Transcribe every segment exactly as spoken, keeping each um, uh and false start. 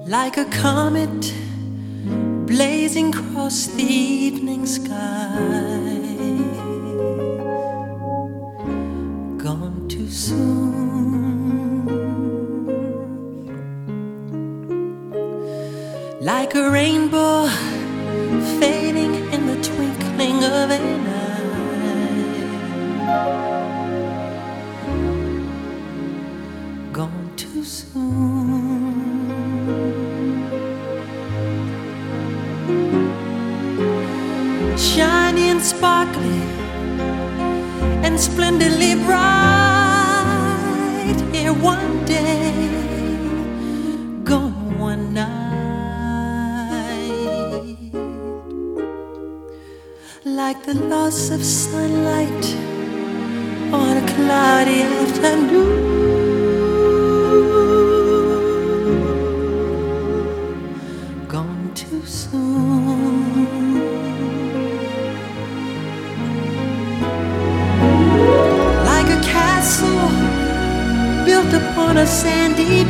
like a comet blazing across the evening sky. Gone too soon, like a rainbow fading in the twinkling of an eye. Gone too soon. Shiny and sparkly and splendidly bright, here one day, gone one night. Like the loss of sunlight on a cloudy afternoon. Gone too soon. Like a castle built upon a sandy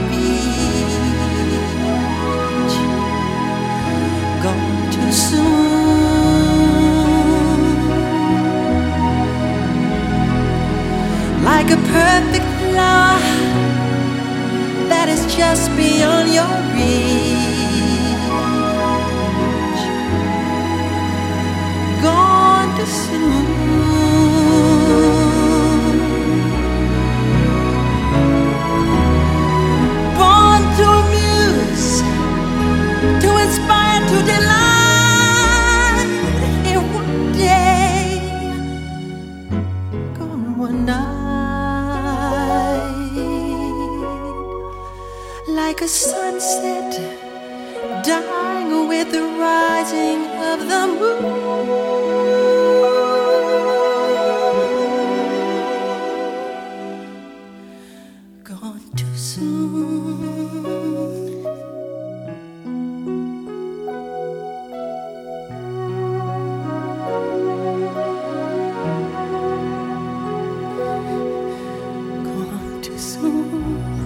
beach. Gone too soon. Like a perfect flower that is just beyond your reach. Gone too soon. Born to amuse, to inspire, to delight, here one day, gone one night. Like a sunset dying with the rising of the moon. Gone too soon. Gone too soon.